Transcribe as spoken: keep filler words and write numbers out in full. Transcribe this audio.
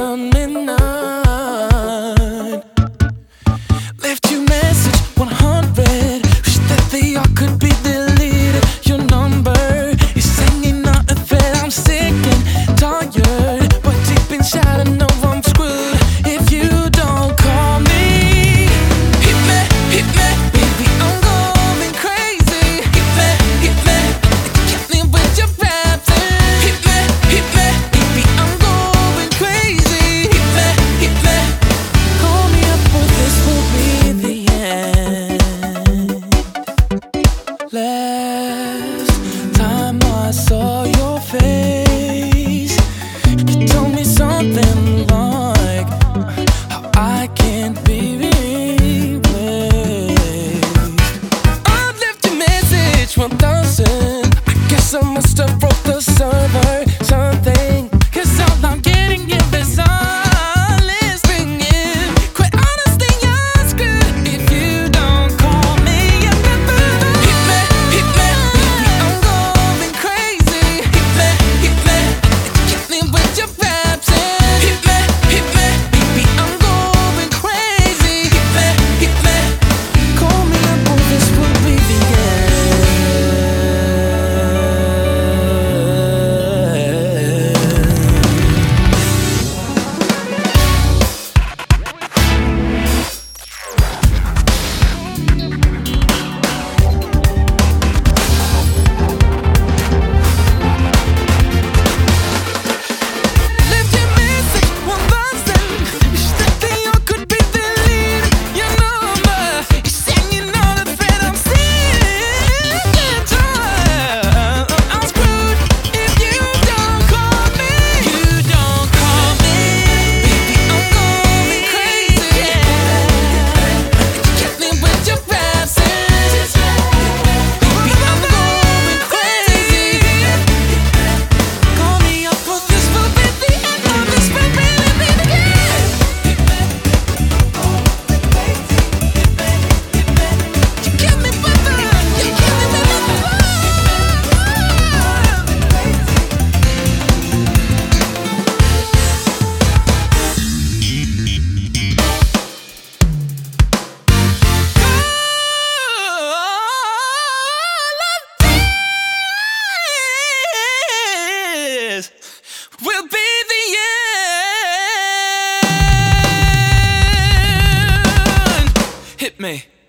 around midnight. Left you message one hundred. Wish that they all could be deleted. Your number is hanging out a thread. I'm sick and tired, but deep inside I know I'm screwed if you don't call me. Hit me, hit me, baby, I'm going crazy. Hit me, hit me, hit me with your raps. Hit me, hit me, baby, I'm going crazy. Hit me, hit me, call me up or this will be the end. Last time I saw your face, you told me something like how I can't be replaced. I've left your message one thousand. I guess I must have broke the server, something. Cause all I'm getting is silence ringing. Quite honestly, you're screwed if you don't call me. You never hit me, hit me, baby, I'm going crazy. Hit me, hit me, hit me with your raps. Hit me, hit me, baby, I'm going crazy. Hit me, hit me, call me up or this will be the end. Left your message one thousand. Wish that they all could be deleted. Your number is hanging on a thread. I'm sick and tired. I'm screwed if you don't call me. You don't call me, baby, I'm going crazy. Hit me with your raps. Baby, I'm going crazy. Call me up or this will be the end. Or this will really be the end. You kill me with the, you kill me with the love. All of this will be the end. Hit me.